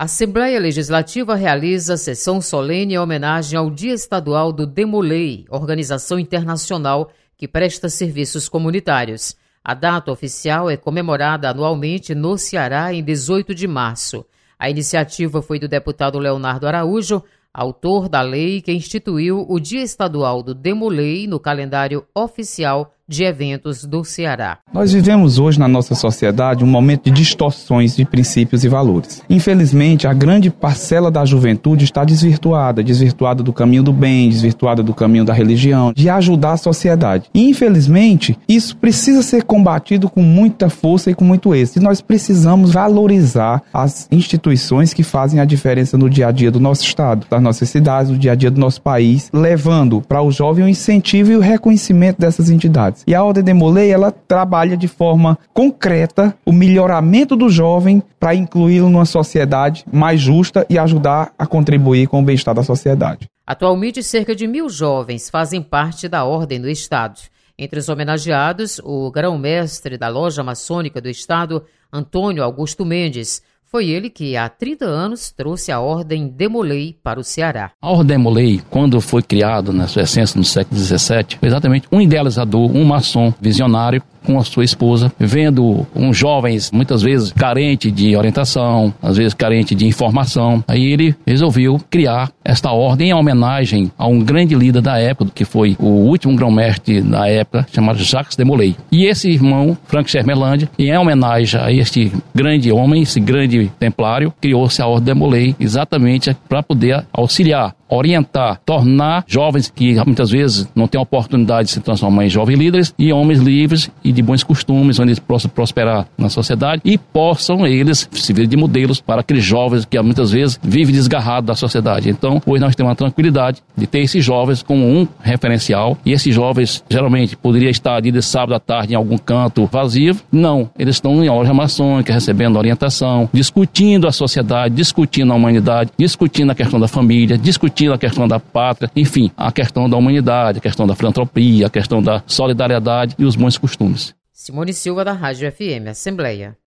A Assembleia Legislativa realiza sessão solene em homenagem ao Dia Estadual do Demolei, organização internacional que presta serviços comunitários. A data oficial é comemorada anualmente no Ceará em 18 de março. A iniciativa foi do deputado Leonardo Araújo, autor da lei que instituiu o Dia Estadual do Demolei no calendário oficial de eventos do Ceará. Nós vivemos hoje na nossa sociedade um momento de distorções de princípios e valores. Infelizmente, a grande parcela da juventude está desvirtuada do caminho do bem, desvirtuada do caminho da religião, de ajudar a sociedade. E, infelizmente, isso precisa ser combatido com muita força e com muito êxito. E nós precisamos valorizar as instituições que fazem a diferença no dia a dia do nosso estado, das nossas cidades, no dia a dia do nosso país, levando para o jovem o incentivo e o reconhecimento dessas entidades. E a Ordem Demolei, ela trabalha de forma concreta o melhoramento do jovem para incluí-lo numa sociedade mais justa e ajudar a contribuir com o bem-estar da sociedade. Atualmente, cerca de 1.000 jovens fazem parte da Ordem do Estado. Entre os homenageados, o grão-mestre da Loja Maçônica do Estado, Antônio Augusto Mendes. Foi ele que, há 30 anos, trouxe a Ordem Demolei para o Ceará. A Ordem Demolei, quando foi criada na sua essência no século XVII, foi exatamente um idealizador, um maçom visionário, com a sua esposa, vendo uns jovens, muitas vezes, carente de orientação, às vezes carente de informação. Aí ele resolveu criar esta ordem em homenagem a um grande líder da época, que foi o último grão-mestre da época, chamado Jacques Demolei. E esse irmão, Frank Schermerland, em homenagem a este grande homem, esse grande templário, criou-se a Ordem Demolei exatamente para poder auxiliar, orientar, tornar jovens que muitas vezes não têm a oportunidade de se transformar em jovens líderes e homens livres e de bons costumes, onde eles possam prosperar na sociedade e possam eles servir de modelos para aqueles jovens que muitas vezes vivem desgarrados da sociedade. Então, hoje nós temos a tranquilidade de ter esses jovens como um referencial, e esses jovens geralmente poderiam estar de sábado à tarde em algum canto vazio. Não, eles estão em loja maçônica, recebendo orientação, discutindo a sociedade, discutindo a humanidade, discutindo a questão da família, discutindo a questão da pátria, enfim, a questão da humanidade, a questão da filantropia, a questão da solidariedade e os bons costumes. Simone Silva, da Rádio FM Assembleia.